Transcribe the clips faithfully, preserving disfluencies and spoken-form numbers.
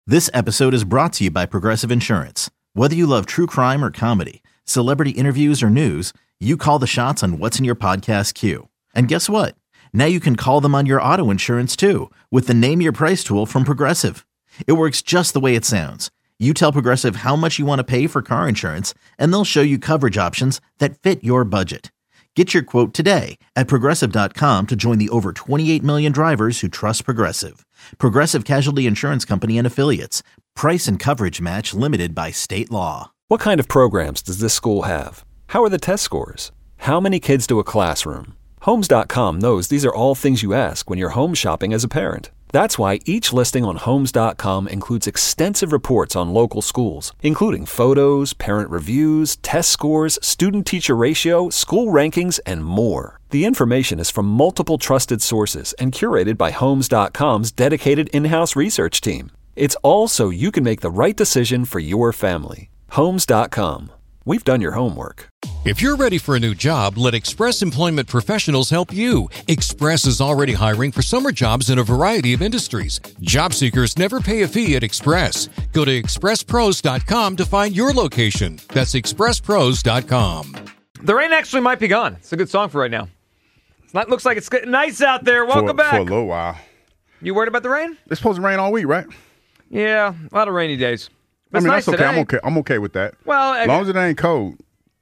This episode is brought to you by Progressive Insurance. Whether you love true crime or comedy, celebrity interviews or news, you call the shots on what's in your podcast queue. And guess what? Now you can call them on your auto insurance too with the Name Your Price tool from Progressive. It works just the way it sounds. You tell Progressive how much you want to pay for car insurance, and they'll show you coverage options that fit your budget. Get your quote today at Progressive dot com to join the over twenty-eight million drivers who trust Progressive. Progressive Casualty Insurance Company and Affiliates. Price and coverage match limited by state law. What kind of programs does this school have? How are the test scores? How many kids to a classroom? Homes dot com knows these are all things you ask when you're home shopping as a parent. That's why each listing on Homes dot com includes extensive reports on local schools, including photos, parent reviews, test scores, student-teacher ratio, school rankings, and more. The information is from multiple trusted sources and curated by Homes dot com's dedicated in-house research team. It's all so you can make the right decision for your family. Homes dot com. We've done your homework. If you're ready for a new job, let Express Employment Professionals help you. Express is already hiring for summer jobs in a variety of industries. Job seekers never pay a fee at Express. Go to express pros dot com to find your location. That's express pros dot com. The rain actually might be gone. It's a good song for right now. It's not, looks like it's getting nice out there. Welcome for, back. For a little while. You worried about the rain? It's supposed to rain all week, right? Yeah, a lot of rainy days. But I mean, it's nice that's okay. today. I'm okay. I'm okay with that. Well, as long as it ain't cold.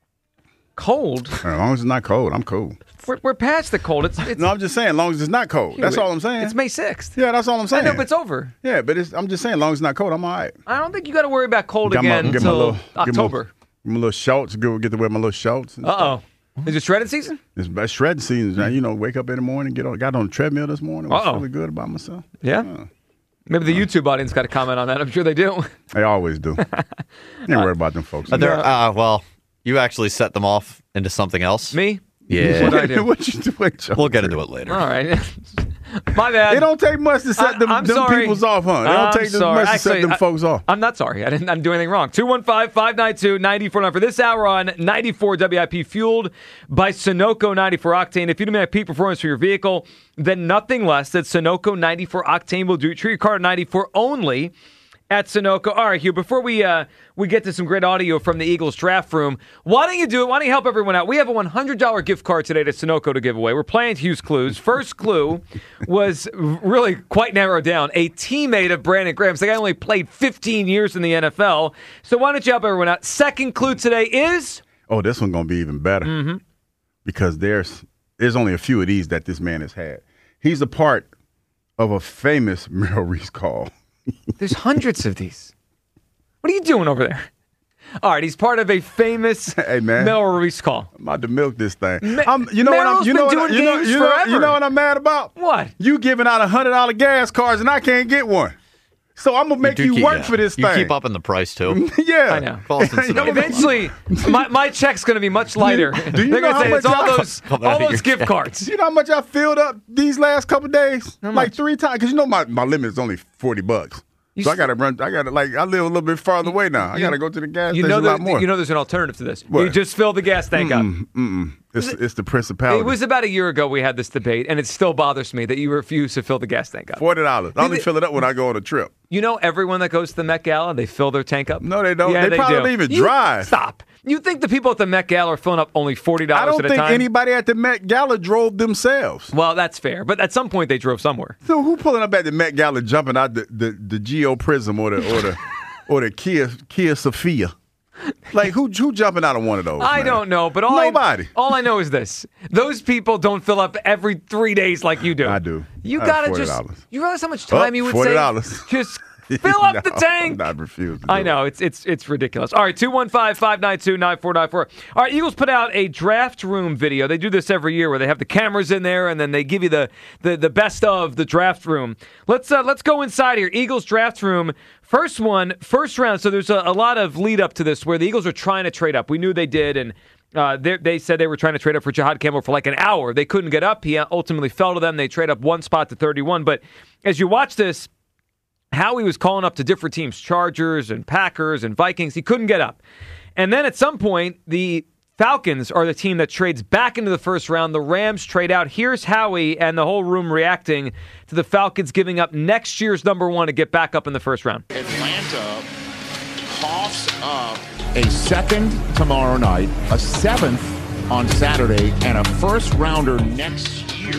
Cold? As long as it's not cold, I'm cool. We're, we're past the cold. It's, it's no, I'm just saying, as long as it's not cold. That's all I'm saying. It's May sixth. Yeah, that's all I'm saying. I know, but it's over. Yeah, but it's, I'm just saying, as long as it's not cold, I'm all right. I don't think you got to worry about cold Got again my, until little, October. Get my, my little shorts. Go get to wear my little shorts. Uh oh. Is it shredding season? It's best shredding season. Now, you know, wake up in the morning, get on, got on the treadmill this morning. Was Uh-oh. feeling good about myself. Yeah. Uh, Maybe the YouTube audience got to comment on that. I'm sure they do. They always do. Ain't worried about them folks. Are there, uh, well, you actually set them off into something else. Me? Yeah. What I do? What you do? Wait, we'll get into it later. All right. My bad. It don't take much to set them, I'm them sorry. peoples off, huh? It don't I'm take sorry. much to Actually, set them I, folks off. I'm not sorry. I didn't, I didn't do anything wrong. two one five, five nine two, nine four nine for this hour on ninety-four W I P, fueled by Sunoco ninety-four Octane. If you demand peak performance for your vehicle, then nothing less than Sunoco ninety-four Octane will do. Treat your car at ninety-four only at Sunoco. All right, Hugh, before we uh, we get to some great audio from the Eagles draft room, why don't you do it? Why don't you help everyone out? We have a one hundred dollars gift card today to Sunoco to give away. We're playing Hugh's Clues. First clue was really quite narrowed down. A teammate of Brandon Graham's. The guy only played fifteen years in the N F L. So why don't you help everyone out? Second clue today is? Oh, this one's going to be even better. Mm-hmm. Because there's there's only a few of these that this man has had. He's a part of a famous Merrill Reese call. There's hundreds of these. What are you doing over there? All right, he's part of a famous hey, man. Merrill Reese call. I'm about to milk this thing. Ma- I'm, you know Merrill's what I'm, you been know what, doing you know, games you know, forever. you know what I'm mad about? What? You giving out one hundred dollars gas cards and I can't get one. So I'm going to make you, you keep, work yeah. for this you thing. keep up in the price, too. Yeah. I know. Boston Sunoco. Eventually, my, my check's going to be much lighter. Do you They're know going to say how it's much all I- those, Come all out of those your gift check. cards. You know how much I filled up these last couple days? How Like much? three times. Because you know my, my limit is only forty bucks. You so I s- got to run. I got to, like, I live a little bit farther away now. I got to go to the gas You station know, a lot there, more. you know there's an alternative to this. What? You just fill the gas tank up. Mm-mm, mm-mm. It's, it's the principality. It was about a year ago we had this debate, and it still bothers me that you refuse to fill the gas tank up. forty dollars. I only Did it- fill it up when I go on a trip. You know everyone that goes to the Met Gala, they fill their tank up? No, they don't. Yeah, They probably do. don't even You- drive. Stop. You think the people at the Met Gala are filling up only forty dollars I don't at a think time? anybody at the Met Gala drove themselves. Well, that's fair. But at some point, they drove somewhere. So who pulling up at the Met Gala jumping out the, the, the Geo Prism or the or the or the Kia Kia Sophia? Like who who jumping out of one of those? I man? don't know, but all Nobody. I, all I know is this: those people don't fill up every three days like you do. I do. You I have gotta forty just. dollars. You realize how much time Oh, you would forty save? dollars. Just fill up the No, tank. I refuse. To I do know it. it's it's it's ridiculous. All right, two one five, five nine two, nine four nine four. All right, Eagles put out a draft room video. They do this every year where they have the cameras in there and then they give you the the, the best of the draft room. Let's uh, let's go inside here. Eagles draft room. First one, first round. So there's a, a lot of lead up to this where the Eagles are trying to trade up. We knew they did, and uh, they, they said they were trying to trade up for Jahad Campbell for like an hour. They couldn't get up. He ultimately fell to them. They trade up one spot to thirty-one. But as you watch this, how he was calling up to different teams, Chargers and Packers and Vikings, he couldn't get up. And then at some point, the Falcons are the team that trades back into the first round. The Rams trade out. Here's Howie and the whole room reacting to the Falcons giving up next year's number one to get back up in the first round. Atlanta coughs up a second tomorrow night, a seventh on Saturday, and a first rounder next year.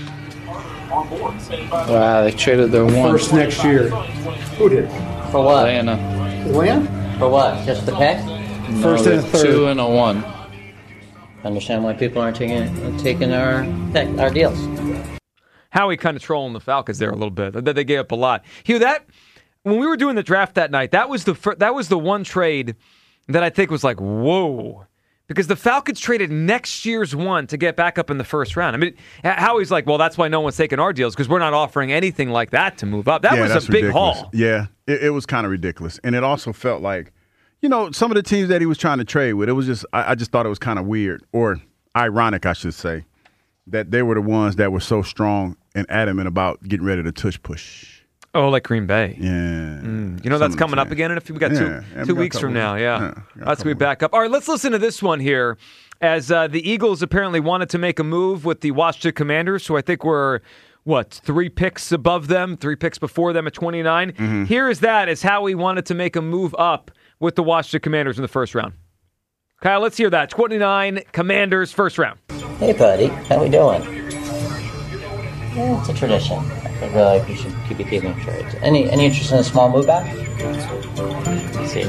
Wow, they traded their one. First next year. Who did? For what? Atlanta. Atlanta? For what? Just the pick? No, First and a third. Two and a one. Understand why people aren't taking taking our pick, our deals. Howie kind of trolling the Falcons there a little bit. That they gave up a lot. Hugh, that when we were doing the draft that night, that was the fir- that was the one trade that I think was like, whoa. Because the Falcons traded next year's one to get back up in the first round. I mean, Howie's like, well, that's why no one's taking our deals, because we're not offering anything like that to move up. That yeah, was that's a big ridiculous. haul. Yeah, it, it was kind of ridiculous. And it also felt like, you know, some of the teams that he was trying to trade with, it was just, I, I just thought it was kind of weird, or ironic, I should say, that they were the ones that were so strong and adamant about getting ready to tush push. Oh, like Green Bay. Yeah. Mm. You know, that's coming up again in a few, we got two, yeah. Yeah, two we got weeks from now. Yeah. yeah That's going to be back up. All right, let's listen to this one here. As uh, the Eagles apparently wanted to make a move with the Washington Commanders, who I think were, what, three picks above them, three picks before them at twenty-nine. Mm-hmm. Here is that as how we wanted to make a move up with the Washington Commanders in the first round. Kyle, let's hear that. twenty-nine Commanders first round. Hey, buddy. How we doing? Yeah, it's a tradition. I feel like we should keep it keeping trades. Any any interest in a small move back? Let's see.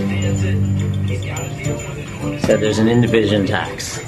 Said there's an in-division tax.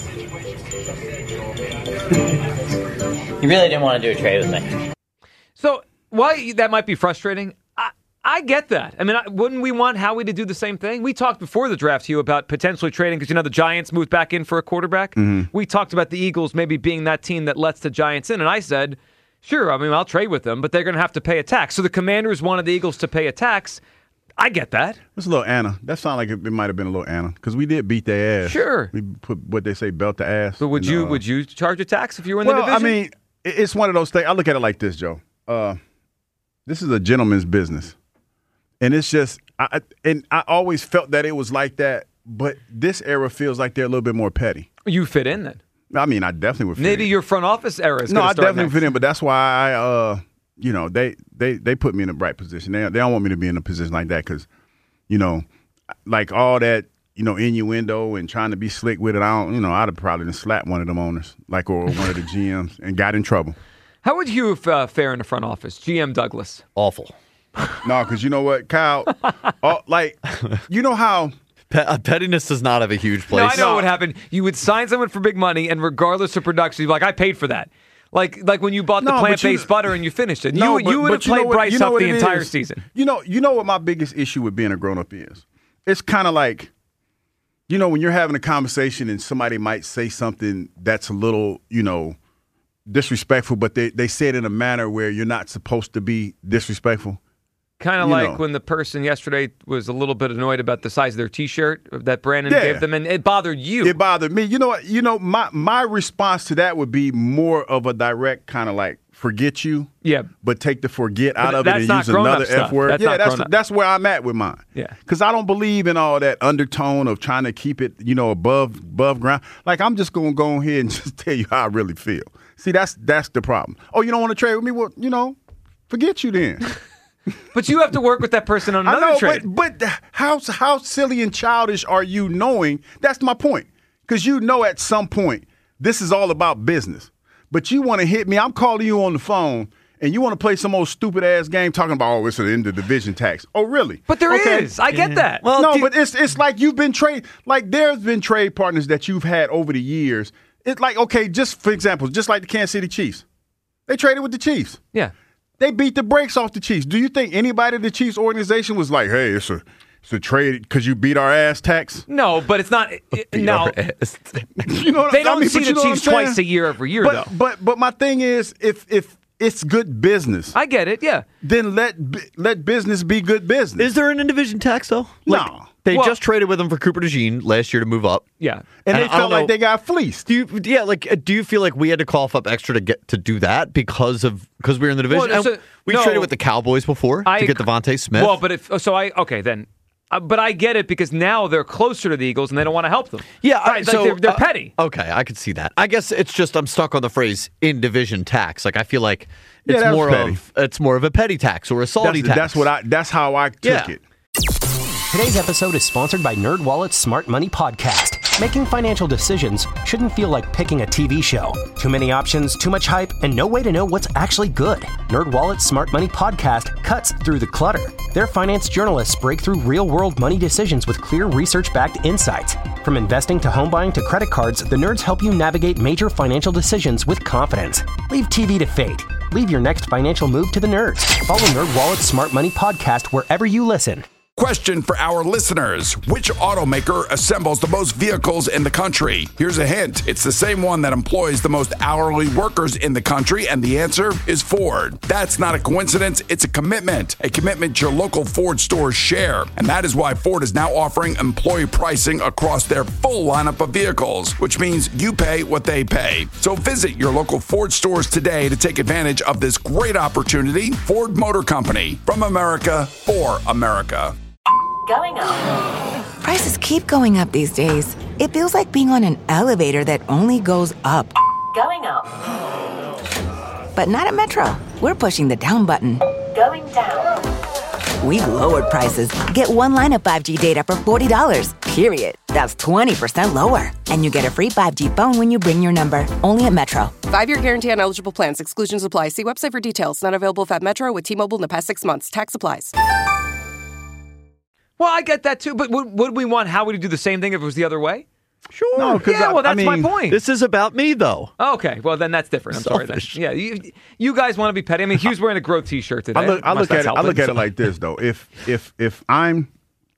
You really didn't want to do a trade with me. So, why that might be frustrating, I, I get that. I mean, I, wouldn't we want Howie to do the same thing? We talked before the draft, Hugh, about potentially trading, because, you know, the Giants moved back in for a quarterback. Mm-hmm. We talked about the Eagles maybe being that team that lets the Giants in, and I said, sure, I mean, I'll trade with them, but they're going to have to pay a tax. So the Commanders wanted the Eagles to pay a tax. I get that. It's a little Anna. That sounded like it, it might have been a little Anna, because we did beat their ass. Sure. We put what they say, belt the ass. But would and, you uh, would you charge a tax if you were in well, the division? I mean, it's one of those things. I look at it like this, Joe. Uh, this is a gentleman's business, and it's just, I, and I always felt that it was like that. But this era feels like they're a little bit more petty. You fit in then. I mean, I definitely would fit Maybe in. your front office era is No, going I to start definitely next. fit in, but that's why I, uh, you know, they, they, they put me in the right position. They, they don't want me to be in a position like that because, you know, like all that, you know, innuendo and trying to be slick with it. I don't, you know, I'd have probably just slapped one of them owners, like, or one of the G Ms, and got in trouble. How would you uh, fare in the front office, G M Douglas? Awful. No, because you know what, Kyle, all, like, you know how. Pe- pettiness does not have a huge place. No, I know what happened. You would sign someone for big money, and regardless of production, you'd be like, I paid for that. Like like when you bought the No, but plant-based you- butter and you finished it. No, you but- you would but have you know played what- Bryce you know Huff what the it entire is? season. You know, you know what my biggest issue with being a grown-up is? It's kind of like, you know, when you're having a conversation and somebody might say something that's a little, you know, disrespectful, but they, they say it in a manner where you're not supposed to be disrespectful. Kind of You like know. when the person yesterday was a little bit annoyed about the size of their T-shirt that Brandon Yeah. gave them, and it bothered you. It bothered me. You know what? You know, my, my response to that would be more of a direct kind of like, forget you. Yeah. But take the forget But out of it that's and not use grown-up another stuff. F word. That's yeah, not that's grown-up. that's where I'm at with mine. Yeah. Because I don't believe in all that undertone of trying to keep it, you know, above above ground. Like, I'm just gonna go ahead and just tell you how I really feel. See, that's that's the problem. Oh, you don't want to trade with me? Well, you know, forget you then. But you have to work with that person on I another know, trade. but but how how silly and childish are you knowing? That's my point. Because you know at some point this is all about business. But you want to hit me. I'm calling you on the phone, and you want to play some old stupid ass game talking about, oh, it's an end of division tax. Oh, really? But there okay. is. I get that. Well, no, do- but it's it's like you've been trade like there's been trade partners that you've had over the years. It's like, okay, just for example, just like the Kansas City Chiefs, they traded with the Chiefs. Yeah. They beat the brakes off the Chiefs. Do you think anybody in the Chiefs organization was like, hey, it's a it's a trade because you beat our ass tax? No, but it's not. It, no, You know what they I don't mean? see But the you know what Chiefs I'm saying? twice a year every year, But though. but but my thing is, if if it's good business, I get it. Yeah. then let bu- let business be good business. Is there an in-division tax, though? No. They Well- just traded with him for Cooper DeJean last year to move up. Yeah. and they I- I felt don't like know. they got fleeced. Do you, yeah, like, uh, do you feel like we had to cough up extra to get to do that because of because we were in the division? Well, And so- we no. traded with the Cowboys before I to get ag- Devontae Smith. Well, but if so, I okay then. Uh, but I get it because now they're closer to the Eagles and they don't want to help them. Yeah, right, so like they're, they're uh, petty. Okay, I could see that. I guess it's just I'm stuck on the phrase in division tax. Like I feel like Yeah, it's that's more petty. of it's more of a petty tax or a salty That's, tax. that's what I. That's how I took Yeah. it. Today's episode is sponsored by NerdWallet's Smart Money Podcast. Making financial decisions shouldn't feel like picking a T V show. Too many options, too much hype, and no way to know what's actually good. NerdWallet's Smart Money Podcast cuts through the clutter. Their finance journalists break through real-world money decisions with clear research-backed insights. From investing to home buying to credit cards, the nerds help you navigate major financial decisions with confidence. Leave T V to fate. Leave your next financial move to the nerds. Follow NerdWallet's Smart Money Podcast wherever you listen. Question for our listeners. Which automaker assembles the most vehicles in the country? Here's a hint. It's the same one that employs the most hourly workers in the country, and the answer is Ford. That's not a coincidence. It's a commitment. A commitment your local Ford stores share. And that is why Ford is now offering employee pricing across their full lineup of vehicles, which means you pay what they pay. So visit your local Ford stores today to take advantage of this great opportunity. Ford Motor Company. From America, for America. Going up. Prices keep going up these days. It feels like being on an elevator that only goes up. Going up. But not at Metro. We're pushing the down button. Going down. We've lowered prices. Get one line of five G data for forty dollars, period. That's twenty percent lower. And you get a free five G phone when you bring your number. Only at Metro. Five-year guarantee on eligible plans. Exclusions apply. See website for details. Not available at Metro with T-Mobile in the past six months. Tax applies. Well, I get that too, but would, would we want Howie to do the same thing if it was the other way? Sure. No, 'cause yeah, I- well, that's I my mean, point. This is about me, though. Okay, well, then that's different. I'm Selfish. sorry. Then. Yeah, you, you guys want to be petty. I mean, Hugh's wearing a Growth T-shirt today. I look, I Must look at that's it. I helping, look at so- it like this though. If if if I'm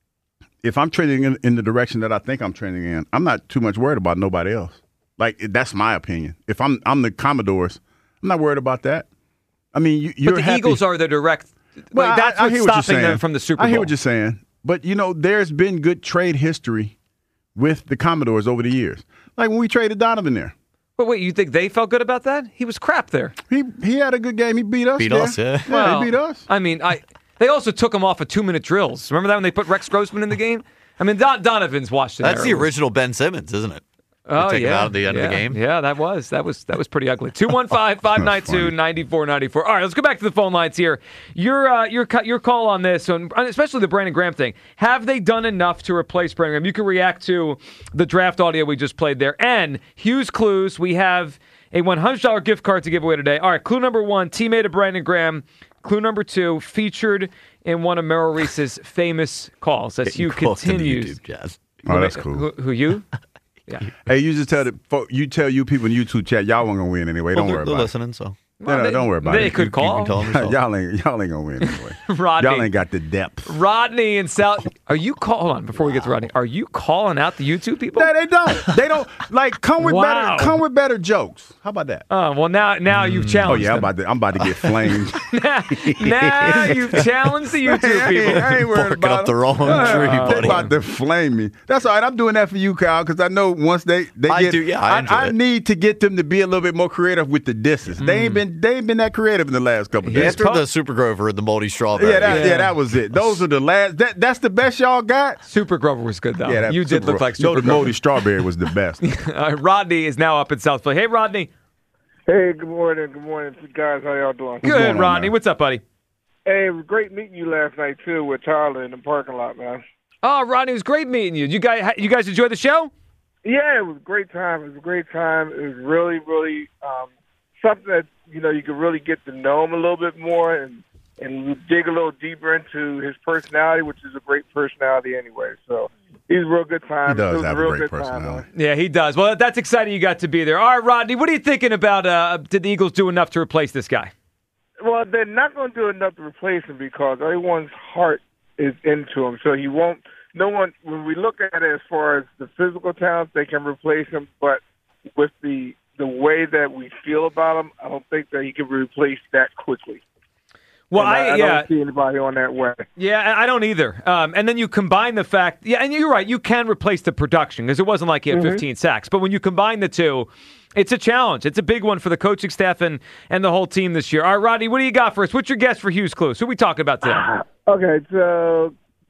if I'm trending in, in the direction that I think I'm trending in, I'm not too much worried about nobody else. Like that's my opinion. If I'm I'm the Commodores, I'm not worried about that. I mean, you, you're But the happy. Eagles are the direct. Well, like, that's I, I what's hear what you're stopping them saying. from the Super Bowl. I hear what you're saying. But, you know, there's been good trade history with the Commodores over the years. Like when we traded Donovan there. But wait, you think they felt good about that? He was crap there. He he had a good game. He beat us. Beat there. us, yeah. Yeah, Well, he beat us. I mean, I they also took him off of two-minute drills. Remember that when they put Rex Grossman in the game? I mean, Don, Donovan's watched it. That's the original Ben Simmons, isn't it? Oh, take him yeah. out at the end yeah. of the game. Yeah, that was that was that was pretty ugly. two one five, five nine two, nine four nine four. All right, let's go back to the phone lines here. Your uh, your cu- your call on this, and especially the Brandon Graham thing. Have they done enough to replace Brandon Graham? You can react to the draft audio we just played there. And Hughes Clues, we have a one hundred dollars gift card to give away today. All right, clue number one, teammate of Brandon Graham. Clue number two, featured in one of Merrill Reese's famous calls. As Hugh continues. YouTube, Jazz. Oh, that's cool. Who, who you? Yeah. Hey, you just tell the fo- you tell you people in YouTube chat y'all weren't gonna win anyway. Well, Don't they're, worry they're about listening, so. it. No, no, they- don't worry about they it. could You- call. You can tell them yourself. y'all ain't y'all ain't gonna win anyway. Rodney. Y'all ain't got the depth. Rodney and Sal. Are you call? Hold on, before we get to Rodney, are you calling out the YouTube people? They, they don't. They don't like come with Wow. better come with better jokes. How about that? Oh well, now now you've Oh challenged. yeah, I'm them. about to I'm about to get flamed. now, now you've challenged the YouTube people. I ain't worried Barking about up the them. wrong tree, They buddy. about to flame me. That's all right. I'm doing that for you, Kyle, because I know once they they I get, do, yeah, I enjoy it. need to get them to be a little bit more creative with the disses. They ain't been they ain't been that creative in the last couple of days. After the Super Grover and the moldy strawberry. Yeah, that, yeah. Yeah. that was it. Those are the last. That, that's the best y'all got. Super Grover was good though. Yeah, that you did Super- look like no, Super the Grover. moldy strawberry was the best. uh, Rodney is now up in South Philly. Hey, Rodney. Hey, good morning. Good morning, guys. How y'all doing? Good, going on, Rodney. man? What's up, buddy? Hey, it was great meeting you last night too with Tyler in the parking lot, man. Oh, Rodney, it was great meeting you. You guys, you guys enjoy the show? Yeah, it was a great time. It was a great time. It was really, really um, something that you know you could really get to know him a little bit more and and dig a little deeper into his personality, which is a great personality anyway. So he's a real good time. He does it was have a a real great good time, personality. man. Yeah, he does. Well, that's exciting you got to be there. All right, Rodney, what are you thinking about? Uh, did the Eagles do enough to replace this guy? Well, they're not going to do enough to replace him because everyone's heart is into him. So he won't. No one. When we look at it as far as the physical talents, they can replace him. But with the the way that we feel about him, I don't think that he can be replaced that quickly. Well, And I, I, I yeah. don't see anybody on that way. Yeah, I I don't either. Um, and then you combine the fact, yeah, and you're right, you can replace the production because it wasn't like he had Mhm. fifteen sacks. But when you combine the two, it's a challenge. It's a big one for the coaching staff and, and the whole team this year. All right, Rodney, what do you got for us? What's your guess for Hughes Clues? Who are we talking about today? Okay, so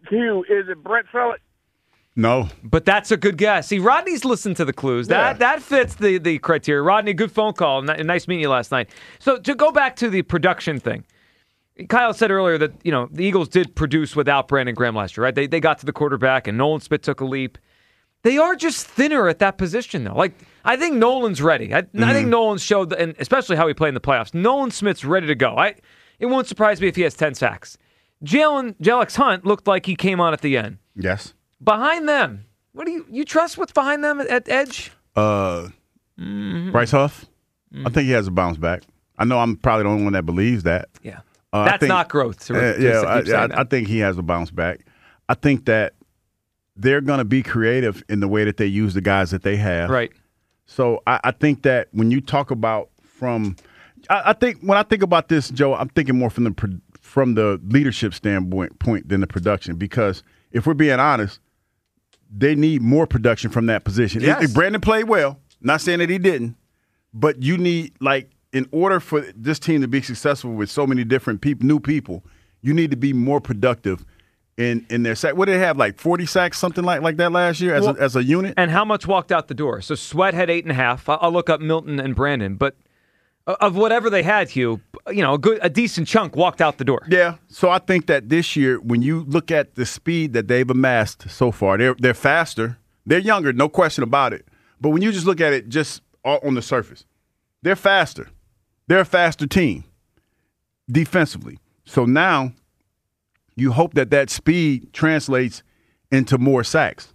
Hugh, is it Brett Fellick? No. But that's a good guess. See, Rodney's listened to the clues. That Yeah. that fits the, the criteria. Rodney, good phone call. N- nice meeting you last night. So to go back to the production thing, Kyle said earlier that, you know, the Eagles did produce without Brandon Graham last year, right? They they got to the quarterback, and Nolan Smith took a leap. They are just thinner at that position, though. Like, I think Nolan's ready. I, mm-hmm. I think Nolan showed, the, and especially how he played in the playoffs. Nolan Smith's ready to go. I It won't surprise me if he has ten sacks. Jalen Jalex Hunt looked like he came on at the end. Yes. Behind them, what do you you trust what's behind them at edge? Uh, mm-hmm. Bryce Huff. Mm-hmm. I think he has a bounce back. I know I'm probably the only one that believes that. Yeah. Uh, That's I think, not growth. To, uh, to yeah, I, I, I, I think he has a bounce back. I think that they're going to be creative in the way that they use the guys that they have. Right. So I, I think that when you talk about from, I, I think when I think about this, Joe, I'm thinking more from the from the leadership standpoint point than the production, because if we're being honest, they need more production from that position. Yes. If Brandon played well, not saying that he didn't, but you need, like, in order for this team to be successful with so many different people, new people, you need to be more productive in, in their sack. What did they have, like forty sacks, something like, like that last year as, well, a, as a unit? And how much walked out the door? So Sweat had eight and a half. I'll look up Milton and Brandon, but of whatever they had, Hugh, you know, a good, a decent chunk walked out the door. Yeah. So I think that this year, when you look at the speed that they've amassed so far, they're they're faster, they're younger, no question about it. But when you just look at it just on the surface, they're faster. They're a faster team defensively. So now you hope that that speed translates into more sacks.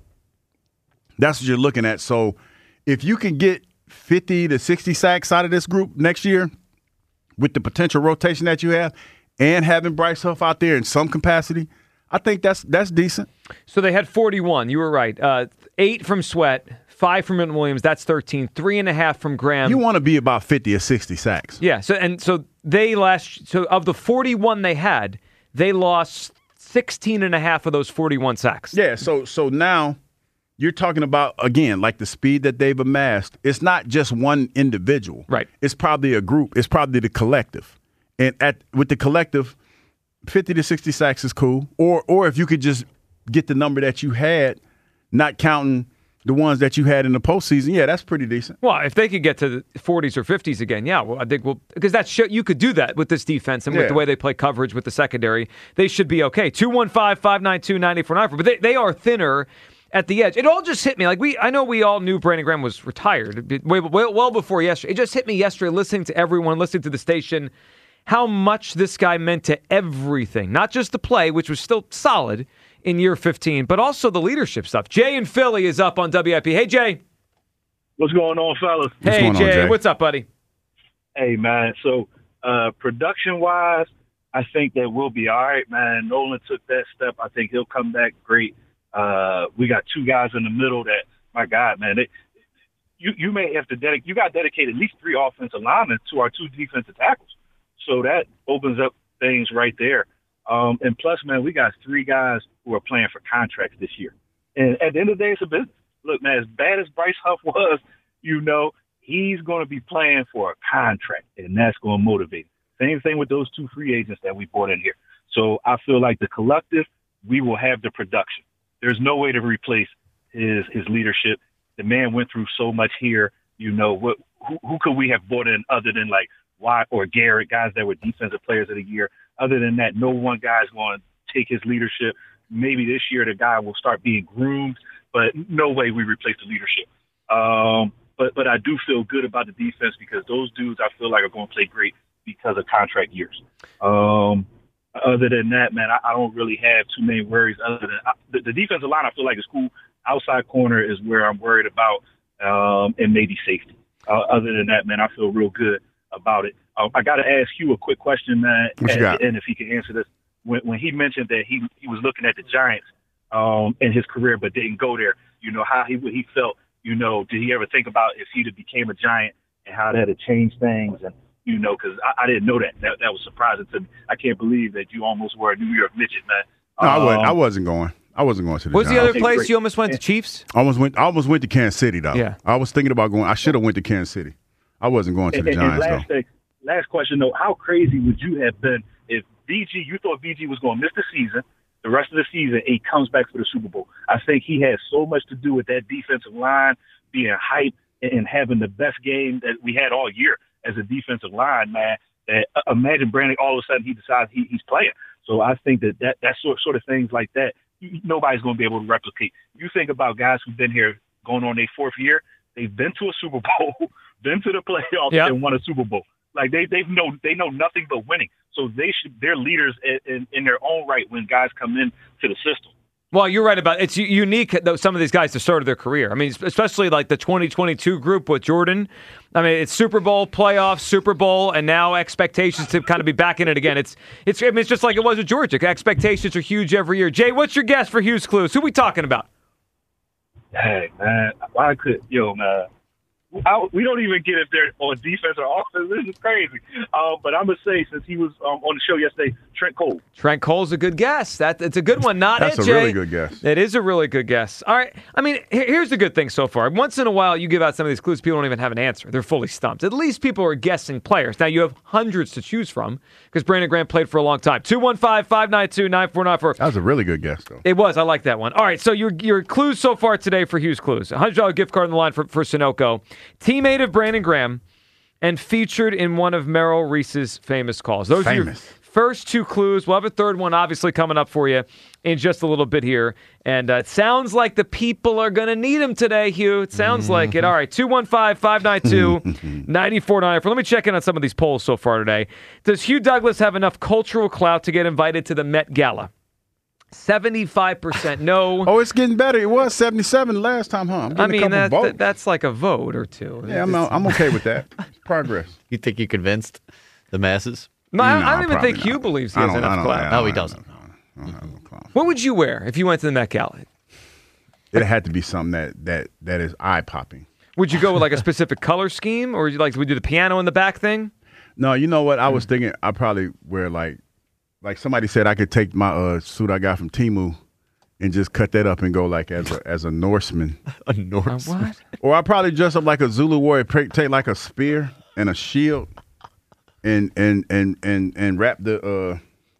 That's what you're looking at. So if you can get fifty to sixty sacks out of this group next year with the potential rotation that you have and having Bryce Huff out there in some capacity, I think that's that's decent. So they had forty-one. You were right. Uh, eight from Sweat. Five from Milton Williams, that's thirteen. Three and a half from Graham. You want to be about fifty or sixty sacks. Yeah. So and so they last. So of the forty-one they had, they lost sixteen and a half of those forty-one sacks. Yeah. So so now you're talking about, again, like the speed that they've amassed. It's not just one individual. Right. It's probably a group. It's probably the collective. And at with the collective, fifty to sixty sacks is cool. Or or if you could just get the number that you had, not counting the ones that you had in the postseason, yeah, that's pretty decent. Well, if they could get to the forties or fifties again, yeah, well, I think well because that's show, you could do that with this defense and with yeah. the way they play coverage with the secondary, they should be okay. two one five, five nine two, nine four nine four, but they, they are thinner at the edge. It all just hit me like we. I know we all knew Brandon Graham was retired way, way, well before yesterday. It just hit me yesterday listening to everyone, listening to the station, how much this guy meant to everything, not just the play, which was still solid in year fifteen, but also the leadership stuff. Jay in Philly is up on W I P. Hey, Jay. What's going on, fellas? Hey, going on, Jay. Jay. What's up, buddy? Hey, man. So, uh, production-wise, I think that we'll be all right, man. Nolan took that step. I think he'll come back great. Uh, we got two guys in the middle that, my God, man, they, you you may have to dedicate. You got to dedicate at least three offensive linemen to our two defensive tackles. So that opens up things right there. Um, and plus, man, we got three guys who are playing for contracts this year. And at the end of the day, it's a business. Look, man, as bad as Bryce Huff was, you know, he's going to be playing for a contract, and that's going to motivate him. Same thing with those two free agents that we brought in here. So I feel like the collective, we will have the production. There's no way to replace his his leadership. The man went through so much here. You know, what who, who could we have brought in other than like Watt or Garrett, guys that were defensive players of the year? Other than that, no one guy is going to take his leadership. Maybe this year the guy will start being groomed, but no way we replace the leadership. Um, but but I do feel good about the defense because those dudes I feel like are going to play great because of contract years. Um, other than that, man, I, I don't really have too many worries. Other than I, the, the defensive line, I feel like is cool. Outside corner is where I'm worried about, um, and maybe safety. Uh, other than that, man, I feel real good about it. Uh, I got to ask you a quick question, man, What you and, got? and if he can answer this. When, when he mentioned that he he was looking at the Giants um, in his career but didn't go there, you know, how he he felt, you know, did he ever think about if he'd have became a Giant and how that had changed things? And, you know, because I, I didn't know that. that. That was surprising to me. I can't believe that you almost were a New York midget, man. No, I wasn't. I Um, wasn't going. I wasn't going to the What's the Giants. other place you almost went to? Chiefs? I almost went. I almost went to Kansas City though. Yeah. I was thinking about going. I should have went to Kansas City. I wasn't going to And, the and, Giants and though. last, thing, last question, though. How crazy would you have been if B G, you thought B G was going to miss the season, the rest of the season, he comes back for the Super Bowl. I think he has so much to do with that defensive line being hyped and having the best game that we had all year as a defensive line, man. That, uh, imagine Brandon all of a sudden he decides he, he's playing. So I think that that, that sort, sort of things like that, nobody's going to be able to replicate. You think about guys who've been here going on their fourth year, they've been to a Super Bowl, been to the playoffs, yep. and won a Super Bowl. Like they they know they know nothing but winning. So they should they're leaders in, in, in their own right when guys come in to the system. Well, you're right about it. It's unique, though, some of these guys to start of their career. I mean, especially like the twenty twenty-two group with Jordan. I mean, it's Super Bowl, playoffs, Super Bowl, and now expectations to kind of be back in it again. It's it's I mean, it's just like it was with Georgia. Expectations are huge every year. Jay, what's your guess for Hughes Clues? Who are we talking about? Hey, man, I could, yo, man. I, we don't even get if they're on defense or offense. This is crazy. Um, but I'm going to say, since he was um, on the show yesterday, Trent Cole. Trent Cole's a good guess. That, that's a good one. Not That's it, a Jay. really good guess. It is a really good guess. All right. I mean, here, here's the good thing so far. Once in a while, you give out some of these clues, people don't even have an answer. They're fully stumped. At least people are guessing players. Now, you have hundreds to choose from because Brandon Graham played for a long time. two one five, five nine two, nine four nine four. That was a really good guess, though. It was. I like that one. All right. So your your clues so far today for Hughes Clues. one hundred dollars gift card on the line for, for Sunoco. Teammate of Brandon Graham and featured in one of Merrill Reese's famous calls. Those famous. are your first two clues. We'll have a third one obviously coming up for you in just a little bit here. And uh, it sounds like the people are going to need them today, Hugh. It sounds mm-hmm. like it. All right, two one five, five nine two, nine four nine four. Let me check in on some of these polls so far today. Does Hugh Douglas have enough cultural clout to get invited to the Met Gala? seventy-five percent no. Oh, it's getting better. It was seventy-seven last time, huh? I'm I mean, a that, couple that, that's like a vote or two. Yeah, I'm, I'm okay with that. Progress. You think you convinced the masses? No, I, No, I don't even think probably Hugh not. believes he I has don't- I enough don't- clout. I No, don't he have doesn't. I don't have no clout. What would you wear if you went to the Met Gala? It had to be something that that that is eye popping. Would you go with like a specific color scheme, or would you like would you do the piano in the back thing? No, you know what? I was thinking I probably wear like like somebody said I could take my uh, suit I got from Temu and just cut that up and go like as a as a Norseman. A Norseman. What? Or I probably dress up like a Zulu warrior, take take like a spear and a shield, and and and and and wrap the uh,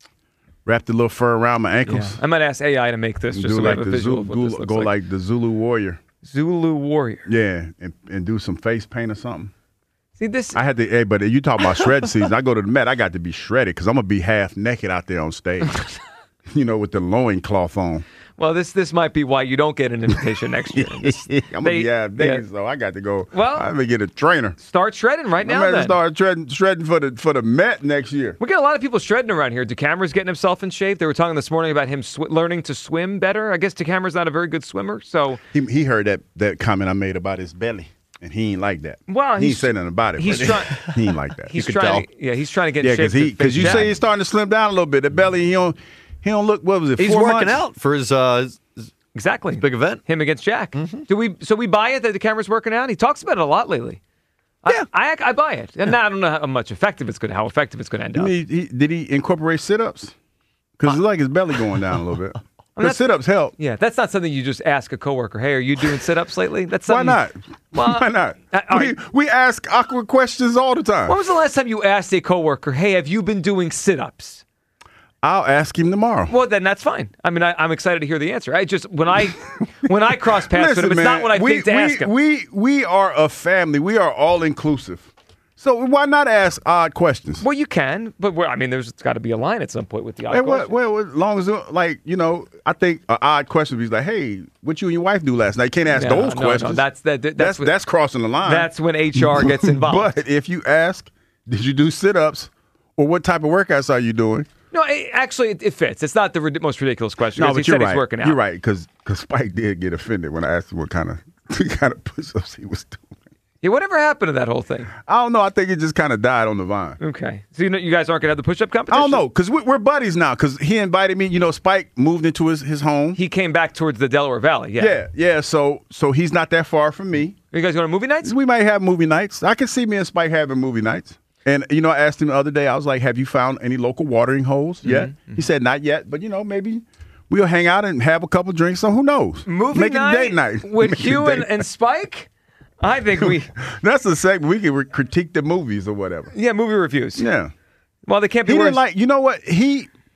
wrap the little fur around my ankles. Yeah. I might ask A I to make this And just do so we like have a the visual Zulu, of what this go looks go like. like the Zulu warrior. Zulu warrior. Yeah, and and do some face paint or something. See this. I had to, hey, but you talk about shred season. I go to the Met, I got to be shredded because I'm gonna be half naked out there on stage. You know, with the loincloth on. Well, this this might be why you don't get an invitation next year. This- I'm gonna they- be half naked, yeah. so I got to go. Well- I'm gonna get a trainer. Start shredding right now. I'm gonna Then. start shredding, shredding for the for the Met next year. We got a lot of people shredding around here. DeCamera's getting himself in shape. They were talking this morning about him sw- learning to swim better. I guess DeCamera's not a very good swimmer, so He he heard that that comment I made about his belly, and he ain't like that. Well, he ain't he's- say nothing about it. he's but trying- He ain't like that. he's You could trying. tell. To, yeah, he's trying to get Yeah, in shape. because he to because face you Jack. say he's starting to slim down a little bit. The belly, he don't he don't look. What was it? He's four working months? out for his, uh, his, his exactly big event. him against Jack. Do we? So we buy it that DeCamera's working out. He talks about it a lot lately. Yeah. I, I I buy it, and I don't know how much effective it's going, how effective it's going to end You up. mean, he, did he incorporate sit-ups? Because it's like his belly going down a little bit. Because that's- sit-ups help. Yeah, that's not something you just ask a coworker. Hey, are you doing sit-ups lately? That's Why something not? Well, Why not? uh, all we, right. we ask awkward questions all the time. When was the last time you asked a coworker, "Hey, have you been doing sit-ups?" I'll ask him tomorrow. Well, then that's fine. I mean, I, I'm excited to hear the answer. I just when I when I cross paths with Listen, him, it's man, not what I we, think to we, ask him. We we are a family. We are all inclusive. So why not ask odd questions? Well, you can, but we're, I mean, there's got to be a line at some point with the odd Well, question. well, well, as long as like you know, I think an odd question would be like, "Hey, what you and your wife do last night?" You can't ask No, those no, questions. No, that's that, that- that's that's that's, when, crossing the line. that's when H R gets involved. But if you ask, "Did you do sit-ups?" or "What type of workouts are you doing?" No, it, actually, it, it fits. It's not the rid- most ridiculous question. No, because but he you're said right. he's working out. You're right because Spike did get offended when I asked him what kind of what kind of push-ups he was doing. Yeah, whatever happened to that whole thing? I don't know. I think it just kind of died on the vine. Okay, so you know, you guys aren't gonna have the push-up competition. I don't know because we, we're buddies now. Because he invited me. You know, Spike moved into his, his home. He came back towards the Delaware Valley. Yeah, Yeah, yeah. So so he's not that far from me. Are you guys going to movie nights? We might have movie nights. I can see me and Spike having movie nights. And you know, I asked him the other day. I was like, "Have you found any local watering holes yet?" Mm-hmm. He said, "Not yet, but you know, maybe we'll hang out and have a couple drinks. So who knows? Movie Make night, it a date night with Make it a Hugh date and, night. and Spike. I think we, That's a segment we can re- critique the movies or whatever. yeah, movie reviews. Yeah. Well, they can't be. He wearing- didn't like. You know what he.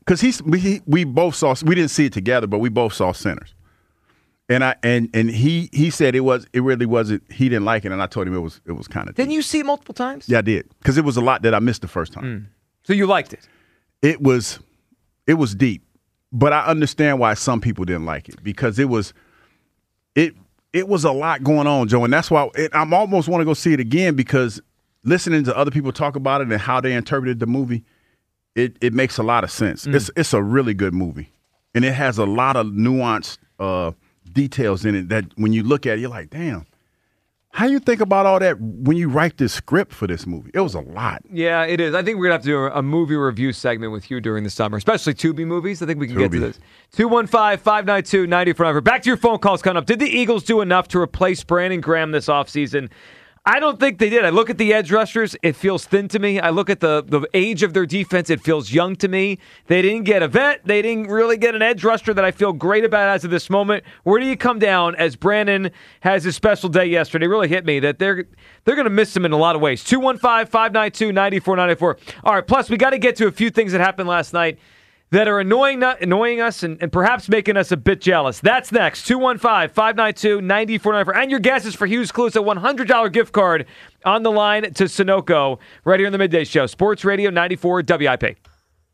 because he's we, we both saw we didn't see it together, but we both saw Sinners. And I and and he he said it was it really wasn't he didn't like it, and I told him it was it was kind of. Didn't you see it multiple times? Yeah, I did, because it was a lot that I missed the first time. Mm. So you liked it? It was it was deep, but I understand why some people didn't like it, because it was it it was a lot going on, Joe, and that's why it, I'm almost want to go see it again, because listening to other people talk about it and how they interpreted the movie, it it makes a lot of sense. Mm. It's it's a really good movie, and it has a lot of nuanced Uh, details in it that when you look at it, you're like, damn, how you think about all that when you write this script for this movie? It was a lot. Yeah, it is. I think we're going to have to do a, a movie review segment with you during the summer, especially Tubi movies. I think we can Tubi. get to this. two one five, five nine two, nine four nine. Back to your phone calls coming up. Did the Eagles do enough to replace Brandon Graham this offseason? I don't think they did. I look at the edge rushers, it feels thin to me. I look at the, the age of their defense, it feels young to me. They didn't get a vet. They didn't really get an edge rusher that I feel great about as of this moment. Where do you come down as Brandon has his special day yesterday? It really hit me that they're they're going to miss him in a lot of ways. two one five, five nine two, nine four nine four. All right, plus we got to get to a few things that happened last night that are annoying annoying us and, and perhaps making us a bit jealous. That's next. two one five, five nine two, nine four nine four. And your guesses for Hughes Clues, a one hundred dollars gift card on the line to Sunoco right here in the Midday Show. Sports Radio ninety-four W I P.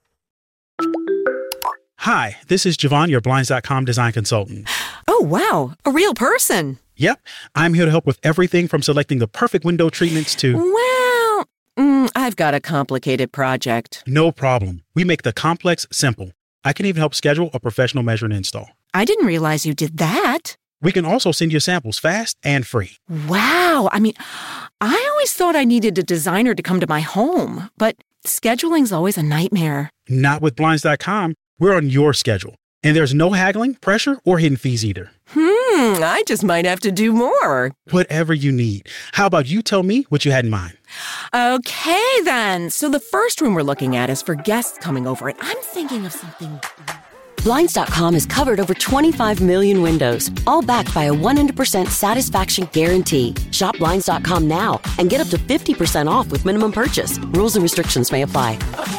Hi, this is Javon, your Blinds dot com design consultant. Oh, wow. A real person. Yep. I'm here to help with everything from selecting the perfect window treatments to... Well, mm, I've got a complicated project. No problem. We make the complex simple. I can even help schedule a professional measure and install. I didn't realize you did that. We can also send you samples fast and free. Wow. I mean, I always thought I needed a designer to come to my home, but scheduling's always a nightmare. Not with Blinds dot com. We're on your schedule. And there's no haggling, pressure, or hidden fees either. Hmm, I just might have to do more. Whatever you need. How about you tell me what you had in mind? Okay, then. So the first room we're looking at is for guests coming over, and I'm thinking of something... Blinds dot com has covered over twenty-five million windows, all backed by a one hundred percent satisfaction guarantee. Shop Blinds dot com now and get up to fifty percent off with minimum purchase. Rules and restrictions may apply.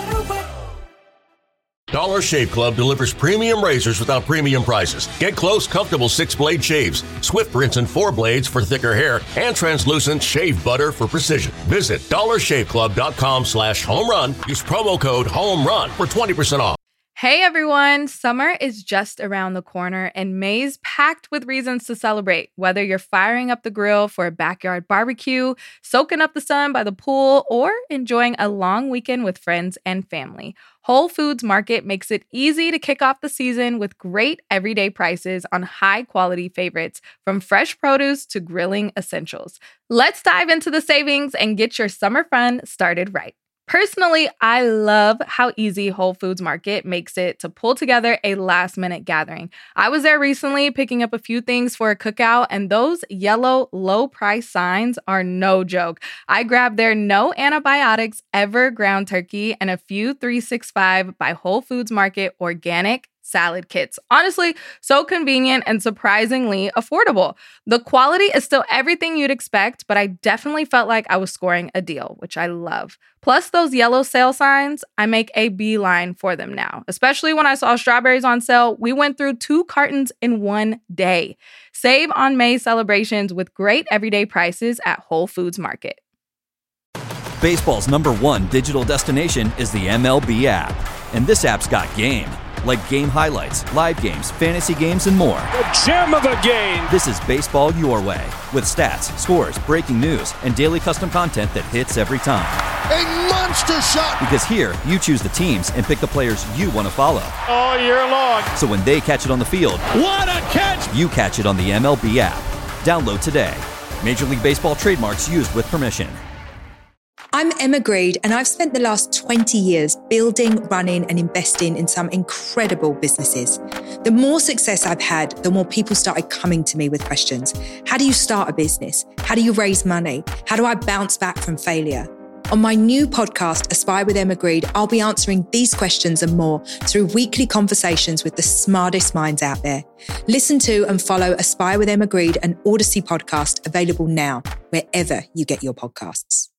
Dollar Shave Club delivers premium razors without premium prices. Get close, comfortable six-blade shaves, swift rinse and four blades for thicker hair, and translucent shave butter for precision. Visit dollar shave club dot com slash home run. Use promo code HOMERUN for twenty percent off. Hey everyone, summer is just around the corner and May's packed with reasons to celebrate. Whether you're firing up the grill for a backyard barbecue, soaking up the sun by the pool, or enjoying a long weekend with friends and family, Whole Foods Market makes it easy to kick off the season with great everyday prices on high-quality favorites, from fresh produce to grilling essentials. Let's dive into the savings and get your summer fun started right. Personally, I love how easy Whole Foods Market makes it to pull together a last-minute gathering. I was there recently picking up a few things for a cookout, and those yellow low-price signs are no joke. I grabbed their no antibiotics ever ground turkey and a few three sixty-five by Whole Foods Market organic salad kits. Honestly, so convenient and surprisingly affordable. The quality is still everything you'd expect, but I definitely felt like I was scoring a deal, which I love. Plus those yellow sale signs, I make a beeline for them now. Especially when I saw strawberries on sale, we went through two cartons in one day. Save on May celebrations with great everyday prices at Whole Foods Market. Baseball's number one digital destination is the M L B app. And this app's got game. Like game highlights, live games, fantasy games, and more. The gem of the game! This is baseball your way, with stats, scores, breaking news, and daily custom content that hits every time. A monster shot! Because here, you choose the teams and pick the players you want to follow. All year long. So when they catch it on the field, what a catch! You catch it on the M L B app. Download today. Major League Baseball trademarks used with permission. I'm Emma Greed, and I've spent the last twenty years building, running, and investing in some incredible businesses. The more success I've had, the more people started coming to me with questions. How do you start a business? How do you raise money? How do I bounce back from failure? On my new podcast, Aspire with Emma Greed, I'll be answering these questions and more through weekly conversations with the smartest minds out there. Listen to and follow Aspire with Emma Greed, an Odyssey podcast, available now, wherever you get your podcasts.